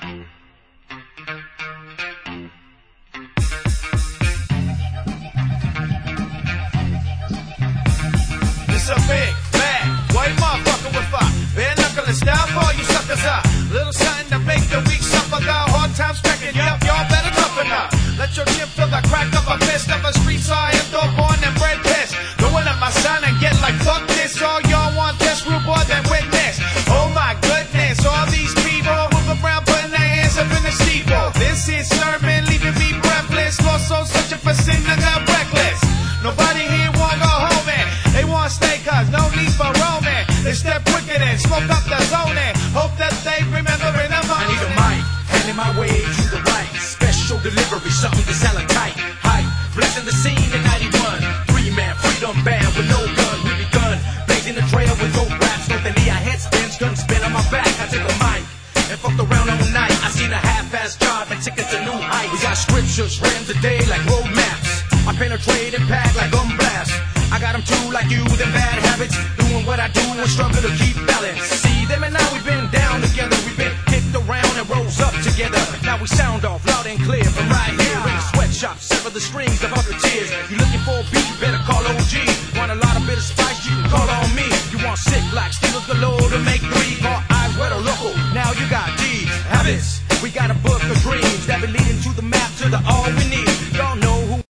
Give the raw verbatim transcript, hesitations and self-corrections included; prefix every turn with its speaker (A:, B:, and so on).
A: It's a big, bad, white motherfucker with a bare knuckle and style for all you suckers up. Little something to make the weak suffer. Got hard times tracking you up, y'all better toughen up. Let your chip feel the crack of a fist of a street side and throw born and bred piss. Going up my son and get like fuck this. All y'all want this rude boy then witness. Oh my goodness, all these people move around putting their hands up in the steeple. This is sermon leaving me breathless. Lost soul searching for sin and got reckless. Nobody here want go home and they want stay cause no need for roaming. They step quicker than smoke up the zone and hope that they remember in the moment.
B: I need a mic, handing my way to the right. Special delivery, something to sell a tight. Hype, blazing the scene in ninety-one. Three man freedom band with no gun. We begun blazing the trail with no raps. No Thalia headspins, gun spin on my back. I took a mic and fucked around all night. I seen a half-ass job and tickets to new heights. We got scriptures ran today like road maps. I penetrate and pack like gun blast. I got them too like you with them bad habits. Doing what I do and struggle to keep balance. See them and now we've been down together. We've been kicked around and rose up together. Now we sound off loud and clear from right here in the sweatshop. Sever the strings of other tears. You looking for a beat, better call O G. Want a lot of bit of spice, you can call on me. You want sick like Steelers galore to make three. Call I wear the local, now you got D habits. We got a book of dreams that be leading to the map, to the all we need.